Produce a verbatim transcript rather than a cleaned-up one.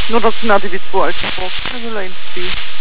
No, that's not if it's for altavox. I will aim to be.